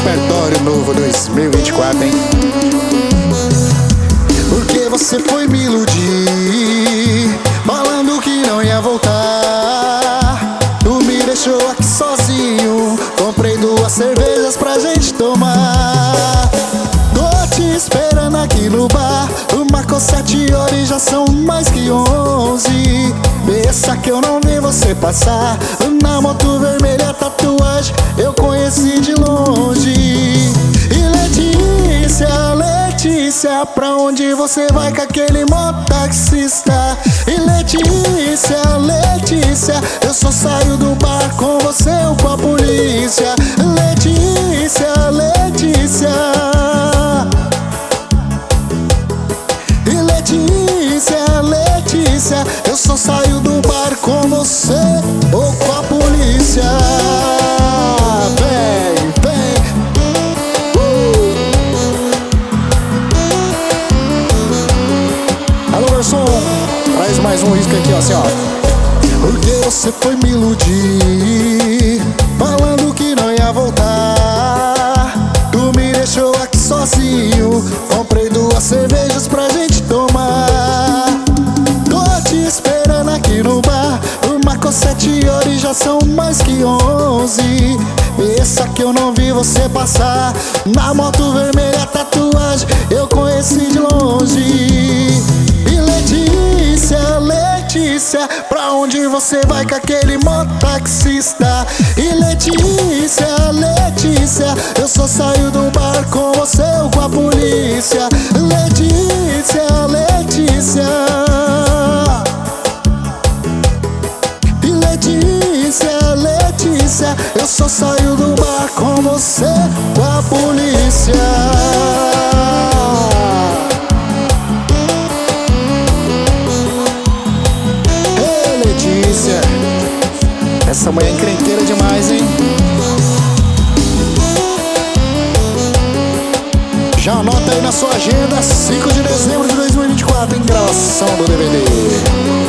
repertório novo 2024, hein? Porque você foi me iludir, falando que não ia voltar. Tu me deixou aqui sozinho, comprei 2 cervejas pra gente tomar. Tô te esperando aqui no bar, marcou 7 horas e já são mais que 11. Pensa que eu não vi você passar, na moto vermelha tatuagem eu conheci de longe. E Letícia, pra onde você vai com aquele mototaxista? E Letícia, eu só saio do bar com você ou com a polícia. Letícia, eu só saio do bar com você ou com a polícia. Vem, vem. Alô, garçom, traz mais um risco aqui, ó, assim, ó. Porque você foi me iludir, falando que não ia voltar. Tu me deixou aqui sozinho, comprei 2 cervejas pra gente tomar. Esperando aqui no bar, marcou 7 horas e já são mais que 11. Pensa que eu não vi você passar, na moto vermelha tatuagem eu conheci de longe. E Letícia, pra onde você vai com aquele mototaxista? E Letícia, eu só saio do bar com você ou com a polícia. Letícia, eu só saio do bar com você, com a polícia. Ei, Letícia, essa mulher é encrenqueira demais, hein? Já anota aí na sua agenda, 5 de dezembro de 2024, em gravação do DVD.